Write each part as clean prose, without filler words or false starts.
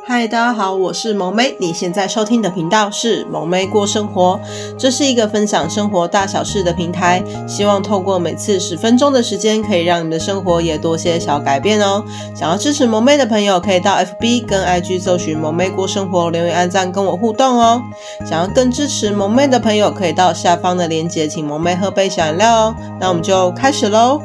嗨，大家好，我是萌妹，你现在收听的频道是萌妹过生活，这是一个分享生活大小事的平台，希望透过每次10分钟的时间，可以让你的生活也多些小改变哦。想要支持萌妹的朋友，可以到 FB 跟 IG 搜寻萌妹过生活，留言按赞跟我互动哦。想要更支持萌妹的朋友，可以到下方的链接，请萌妹喝杯小饮料哦。那我们就开始咯。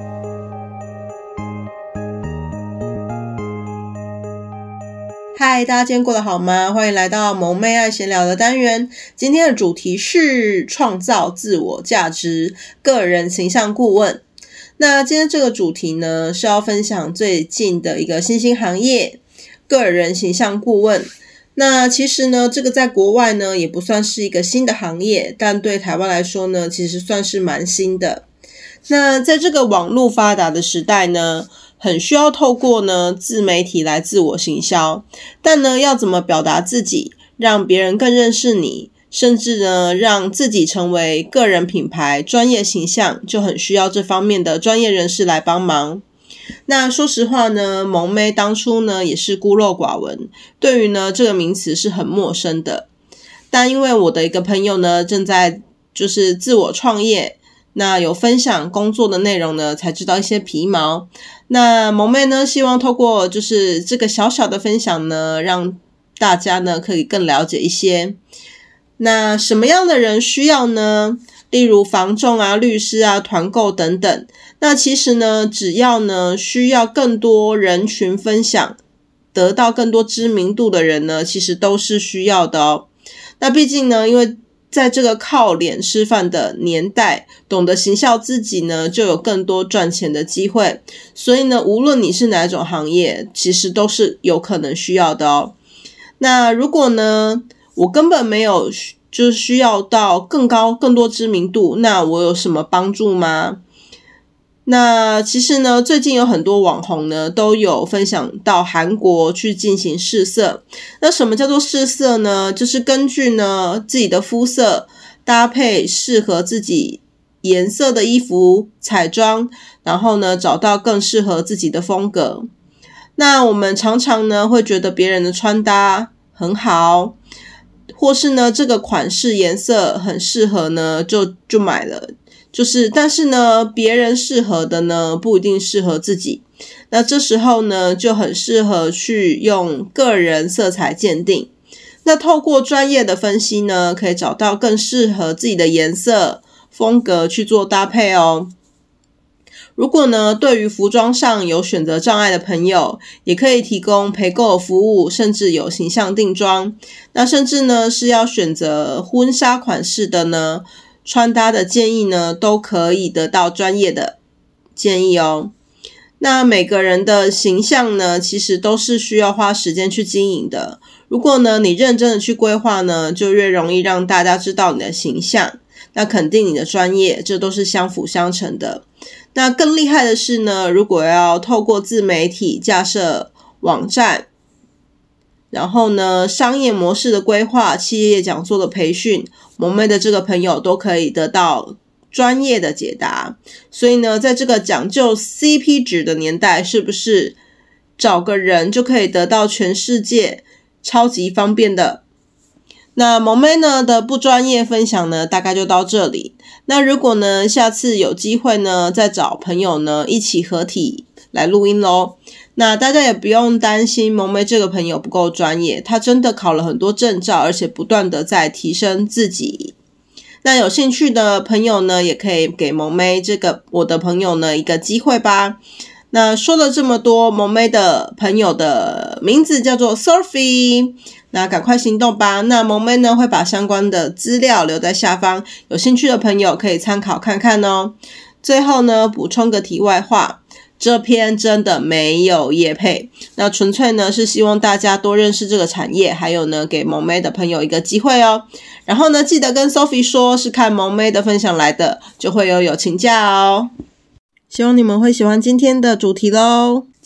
嗨，大家今天过得好吗？欢迎来到萌妹爱闲聊的单元。今天的主题是创造自我价值，个人形象顾问。那今天这个主题呢，是要分享最近的一个新兴行业，个人形象顾问。那其实呢，这个在国外呢，也不算是一个新的行业，但对台湾来说呢，其实算是蛮新的。那在这个网络发达的时代呢，很需要透过呢自媒体来自我行销，但呢要怎么表达自己，让别人更认识你，甚至呢让自己成为个人品牌、专业形象，就很需要这方面的专业人士来帮忙。那说实话呢，萌妹当初呢也是孤陋寡闻，对于呢这个名词是很陌生的。但因为我的一个朋友呢正在自我创业，那有分享工作的内容呢，才知道一些皮毛。那萌妹呢，希望透过这个小小的分享呢，让大家呢可以更了解一些。那什么样的人需要呢？例如房仲啊、律师啊、团购等等。那其实呢，只要呢需要更多人群分享，得到更多知名度的人呢，其实都是需要的哦。那毕竟呢，因为在这个靠脸吃饭的年代，懂得行销自己呢，就有更多赚钱的机会。所以呢，无论你是哪种行业，其实都是有可能需要的哦。那如果呢，我根本没有需要到更多知名度，那我有什么帮助吗？那其实呢，最近有很多网红呢都有分享到韩国去进行试色。那什么叫做试色呢？就是根据呢自己的肤色搭配适合自己颜色的衣服彩妆，然后呢找到更适合自己的风格。那我们常常呢会觉得别人的穿搭很好，或是呢这个款式颜色很适合呢就买了。但是呢，别人适合的呢，不一定适合自己。那这时候呢，就很适合去用个人色彩鉴定。那透过专业的分析呢，可以找到更适合自己的颜色、风格去做搭配哦。如果呢，对于服装上有选择障碍的朋友，也可以提供陪购服务，甚至有形象定妆。那甚至呢，是要选择婚纱款式的呢，穿搭的建议呢，都可以得到专业的建议哦。那每个人的形象呢，其实都是需要花时间去经营的。如果呢，你认真的去规划呢，就越容易让大家知道你的形象，那肯定你的专业，这都是相辅相成的。那更厉害的是呢，如果要透过自媒体架设网站，然后呢，商业模式的规划、企业讲座的培训，萌妹的这个朋友都可以得到专业的解答。所以呢，在这个讲究 CP 值的年代，是不是找个人就可以得到全世界超级方便的？那萌妹呢的不专业分享呢，大概就到这里。那如果呢，下次有机会呢，再找朋友呢一起合体来录音咯。那大家也不用担心萌妹这个朋友不够专业，他真的考了很多证照，而且不断的在提升自己。那有兴趣的朋友呢，也可以给萌妹我的朋友呢一个机会吧。那说了这么多，萌妹的朋友的名字叫做 Sophie， 那赶快行动吧。那萌妹呢会把相关的资料留在下方，有兴趣的朋友可以参考看看哦。最后呢，补充个题外话，这篇真的没有业配，那纯粹呢是希望大家多认识这个产业，还有呢给萌妹的朋友一个机会哦。然后呢，记得跟 Sophie 说是看萌妹的分享来的，就会有友情价哦。希望你们会喜欢今天的主题咯。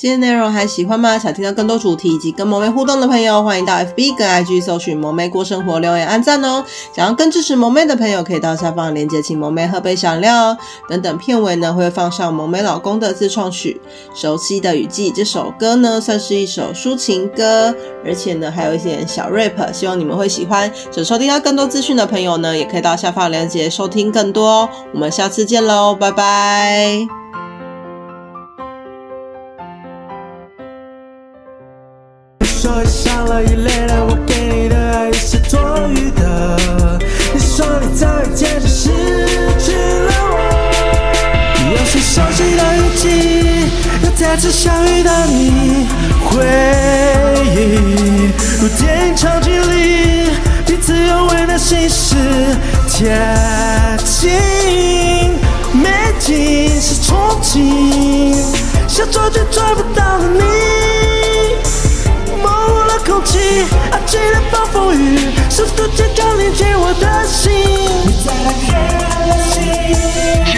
今天内容还喜欢吗？想听到更多主题以及跟萌妹互动的朋友，欢迎到 FB 跟 IG 搜寻萌妹过生活，留言按赞哦。想要更支持萌妹的朋友，可以到下方链接请萌妹喝杯小料哦。等等片尾呢会放上萌妹老公的自创曲《熟悉的雨季》，这首歌呢算是一首抒情歌，而且呢还有一些小 rap， 希望你们会喜欢。想收听到更多资讯的朋友呢，也可以到下方链接收听更多哦。我们下次见喽，拜拜。 说伤了一累了，我给你的爱是多余的。你说你早已渐渐失去了我。又是熟悉的雨季，又再次相遇的你，回忆如电影场景里，彼此有为的心事贴近。美景是憧憬，想抓却抓不到的你。空气，爱情的暴风雨，试图坚强连接我的心。你在那黑暗的心。